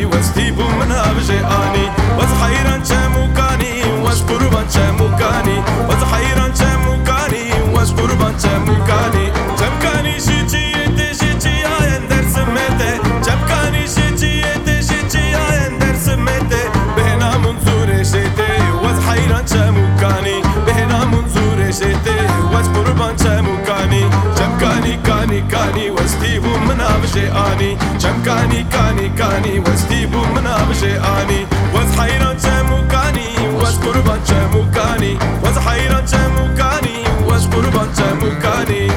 كاني واستيبو منها بجياني وزحيران شاموكاني واش قربان شاموكاني وزحيران شاموكاني واش قربان شاموكاني شمكاني شيتي شيتي يا اندر سميتي شمكاني شيتي يا اندر سميتي بهنا منصور شيتي وزحيران شاموكاني بهنا منصور شيتي واش قربان شاموكاني شمكاني كاني واستيبو منها بجياني شمكاني كاني واستيبو منها بجياني وزحيران شاموكاني واش قربان شاموكاني وزحيران شاموكاني واش قربان شاموكاني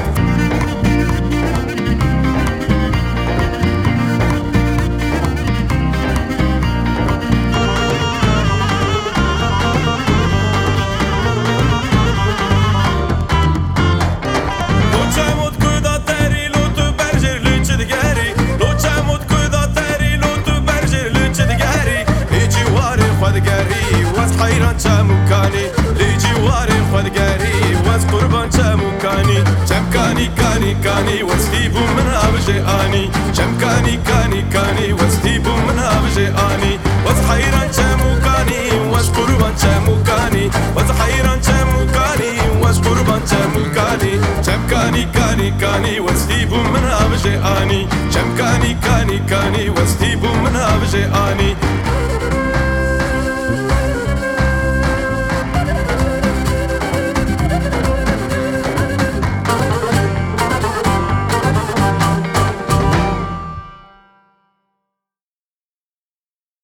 وزحيران شاموكاني ليجي واري خدقاري واز قربان شاموكاني شمكاني واستيبو منها بجياني شمكاني كاني واستيبو منها بجياني وزحيران شاموكاني واز قربان شاموكاني وزحيران شاموكاني واز قربان شاموكاني شمكاني واستيبو منها بجياني شمكاني واستيبو منها بجياني